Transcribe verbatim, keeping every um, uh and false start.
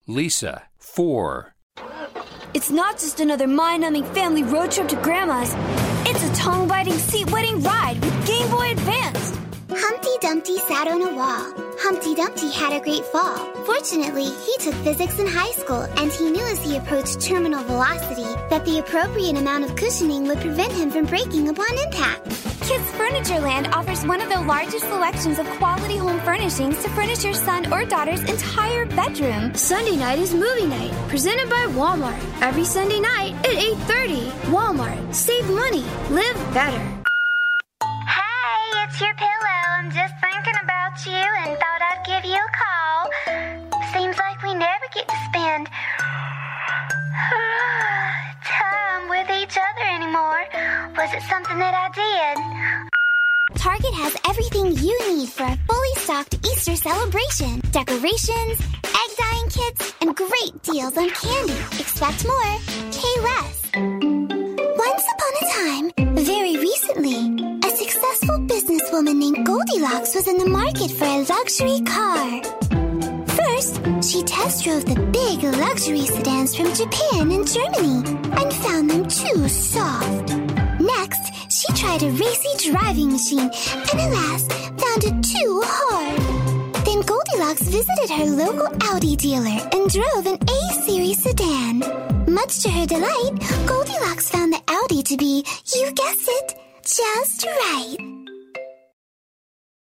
Lisa, four. It's not just another mind-numbing family road trip to Grandma's. It's a tongue-biting, seat-wetting ride with Game Boy Advance. Humpty Dumpty sat on a wall. Humpty Dumpty had a great fall. Fortunately, he took physics in high school, and he knew as he approached terminal velocity that the appropriate amount of cushioning would prevent him from breaking upon impact. Kids Furniture Land offers one of the largest selections of quality home furnishings to furnish your son or daughter's entire bedroom. Sunday night is movie night, presented by Walmart. Every Sunday night at eight thirty. Walmart. Save money. Live better. Hey, it's your pillow. I'm just thinking about you and thought I'd give you a call. Seems like we never get to spend time with each other anymore. Was it something that I did? Target has everything you need for a fully stocked Easter celebration. Decorations, egg dyeing kits, and great deals on candy. Expect more, pay less. Once upon a time, very recently, a successful businesswoman named Goldilocks was in the market for a luxury car. First, she test drove the big luxury sedans from Japan and Germany and found them too soft. Next, she tried a racy driving machine and alas, found it too hard. Then Goldilocks visited her local Audi dealer and drove an A-Series sedan. Much to her delight, Goldilocks found the Audi to be, you guessed it, just right.